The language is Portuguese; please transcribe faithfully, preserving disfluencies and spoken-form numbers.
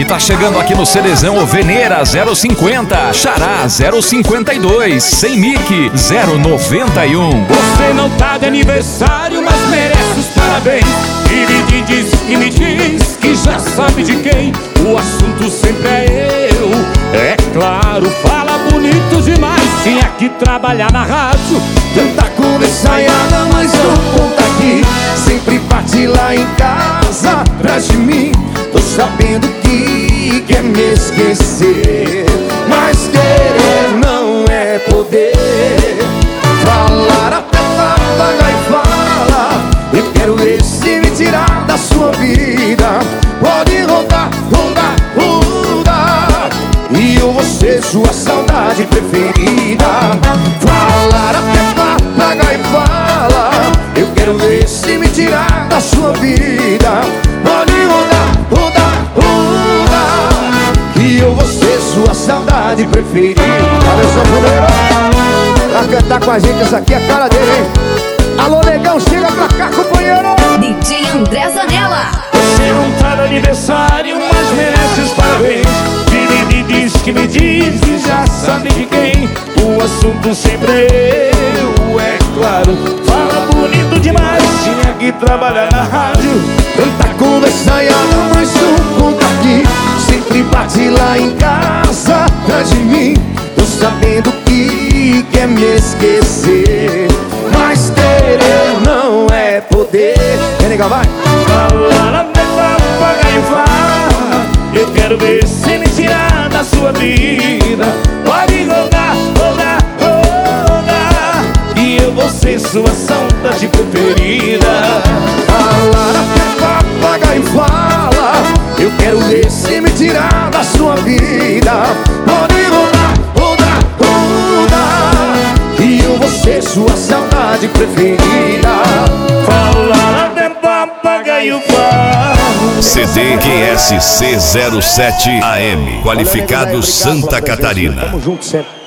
E tá chegando aqui no Celezão o Veneira zero cinquenta, Xará zero cinquenta e dois, Sem Mic zero noventa e um. Você não tá de aniversário, mas merece os parabéns. E me diz e me diz que já sabe de quem o assunto sempre é eu. É claro, fala bonito demais. Tinha que trabalhar na rádio. Tanta conversaiada, mas não conta aqui. Sempre bate lá em casa, atrás de mim. Tô sabendo que quer me esquecer, mas querer não é poder. Falar até papagaio fala. Eu quero ver se me tirar da sua vida. Pode rodar, rodar, rodar, e eu vou ser sua saudade preferida. Falar até papagaio fala. Eu quero ver se me tirar da sua vida. Pode rodar, rodar, rodar, e eu vou ser sua saudade preferida. Olha só, companheiro, pra cantar com a gente, essa aqui é a cara dele, hein? Alô, negão, chega pra cá, companheiro. D J André Zanella. Você não tá no aniversário, mas merece os parabéns. Me, me diz que me diz que já sabe de quem o assunto sempre é eu. É claro, fala bonito demais. Tinha que trabalhar na rádio. Tanta conversaiada, mas não conta aqui. Sempre bate lá em casa, atrás de mim. Tô sabendo que quer me esquecer, mas querer não é poder. Vem, nega, vai. Falar até papagaio fala. Eu quero ver se me tirar da sua vida. Pode rodar, rodar, rodar, e eu vou ser sua saudade preferida. Falar até papagaio fala. Eu quero ver se me tirar da sua vida. Pode rodar, rodar, rodar, e eu vou ser sua saudade preferida. Falar até papagaio fala. C D Q S C zero sete A M, qualificado Santa Catarina. Tamo junto sempre.